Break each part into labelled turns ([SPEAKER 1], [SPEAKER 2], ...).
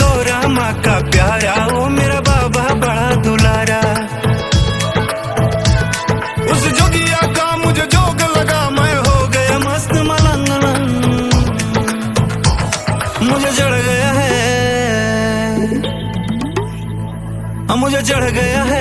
[SPEAKER 1] गौरा माँ का प्यारा, ओ मेरा बाबा बड़ा दुलारा। उस जोगिया का मुझे जोग लगा, मैं हो गया मस्त मलंग। मुझे चढ़ गया है, मुझे चढ़ गया है,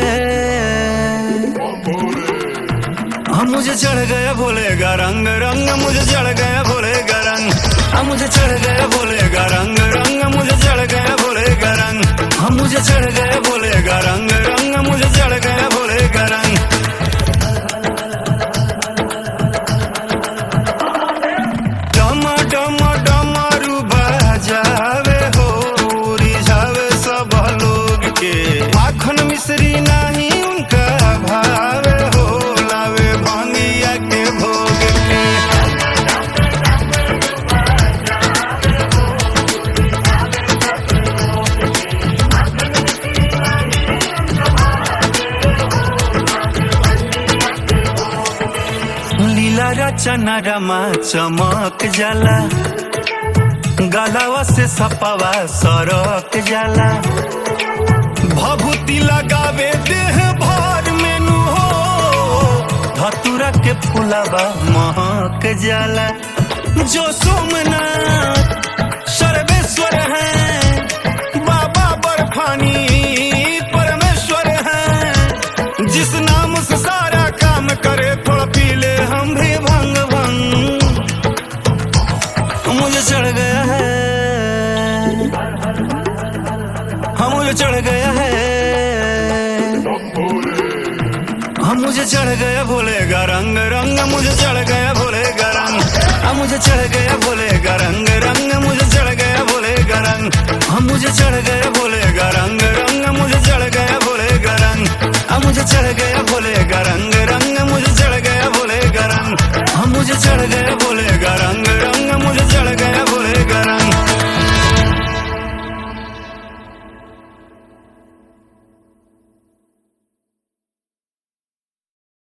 [SPEAKER 1] मुझे चढ़ गया भोले का रंग रंग। मुझे चढ़ गया भोले का रंग, मुझे चढ़ गया भोले का रंग रंग। मुझे चढ़ गया भोले का रंग, मुझे चढ़ गया भोले का रंग रंग। मुझे चढ़ गया भोले का रंग। डमा डमा डमरू बजावे हो, रिझावे सब लोग के। माखन मिश्री नहीं उनका भावे हो, लावे भांगिया के भोग के। लीला रचना रमा चमक जाला, गलावा से सपावा सरक जाला। भभूति लगावे देह भर मेनू हो, धतूरा के फुलावा महक जाला। जो सोमनाथ सर्वेश्वर हैं, बाबा बर्फानी परमेश्वर हैं। जिस नाम से सारा काम करे, थोड़ा पी ले हम भी भंग भंग। मुझे चढ़ गया है, मुझे चढ़ गया है, मुझे चढ़ गया भोले का रंग रंग। मुझे चढ़ गया भोले का रंग, मुझे चढ़ गया भोले का रंग रंग। मुझे चढ़ गया भोले का रंग, मुझे चढ़ गया भोले का रंग रंग। मुझे चढ़ गया भोले का रंग, मुझे चढ़ गया भोले का रंग रंग। मुझे चढ़ गया भोले का रंग, मुझे चढ़ गया